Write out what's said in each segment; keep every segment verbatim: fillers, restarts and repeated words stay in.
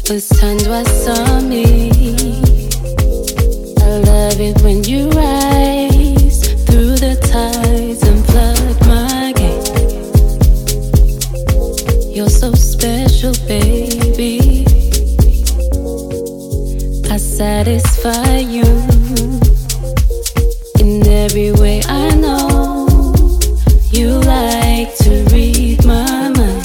was turned what's on me. I love it when you rise through the tides and flood my gate. You're so special, baby. I satisfy you in every way. I know you like to read my mind.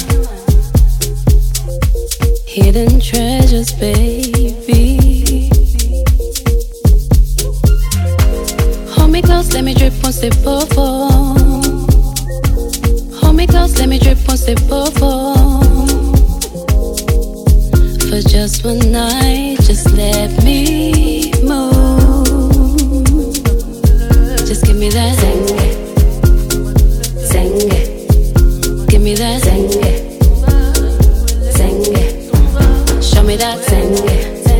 Hidden treasures, baby. Hold me close, let me drip one sip of foam. Hold me close, let me drip one sip of foam. For just one night, just let me move. Just give me that zengue, zengue. Give me that zengue, zengue. Show me that zengue,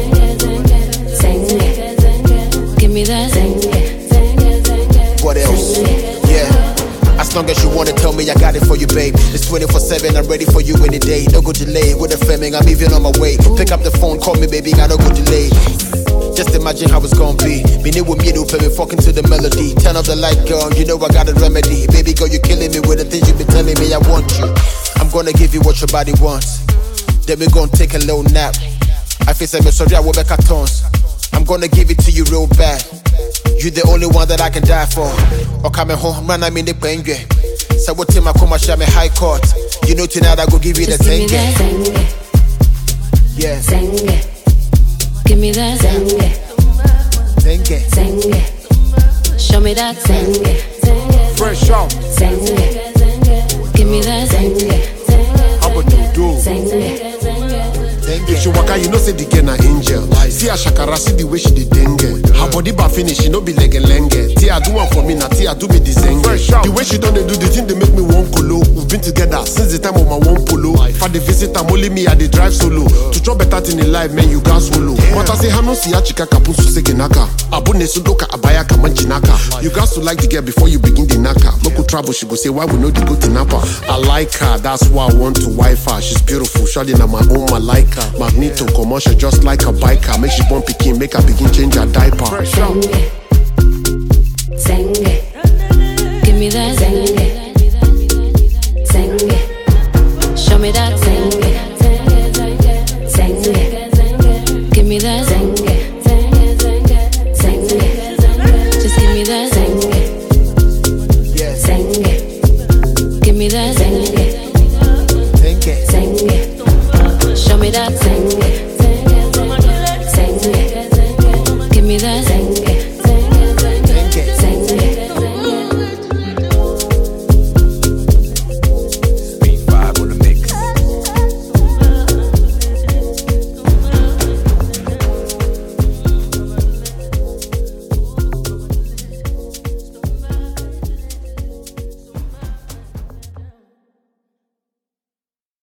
zengue. Give me that zengue. What else? Yeah. As long as you wanna tell me, I got it for you, babe. It's twenty-four seven, I'm ready for you any day. No go delay, with a framing, I'm even on my way. Pick up the phone, call me, baby, got no go delay. Just imagine how it's gonna be. Me new with me, do me fucking to the melody. Turn off the light, girl, you know I got a remedy. Baby girl, you're killing me with the things you been telling me I want you. I'm gonna give you what your body wants. Then we gon' take a little nap. I feel like me sorry, I will back at tons. I'm gonna give it to you real bad. You the only one that I can die for. Or coming home, man, I'm in the pengue. So what time I come and show me high court. You know tonight I go give you the zengue. Yeah. Zengue. Give me that zengue. Zengue. Zengue. Show me that zengue. Fresh out. Zengue. Give me that zengue. How about you do? Zengue. If she waka, you know say the girl na angel. See her shakara, see the way she dey dengue. Her body bar finish, she no be lenge lenge. Tia do one for me, na Tia do me the zengue. The way she done dey do the thing, they make me one colo. We've been together since the time of my one polo. For the visit, I'm only me, I dey drive solo. To chop better thing in life, man, you can swallow. But I say, hano si chika kapun su segenaka. Abune sudoka abaya kamanjinaka. You got to like the girl before you begin the naka. Local travel, she go say, why we know the go to Napa? I like her, that's why I want to wife her. She's beautiful, shawty na my own, I like her. Magneto commercial, just like a biker. Make she born picking, make her begin change her diaper. Zengue, zengue. Give me that zengue, zengue. Show me that zengue, zengue. Give me that zengue, zengue. Just give me that zengue, zengue. Give me that.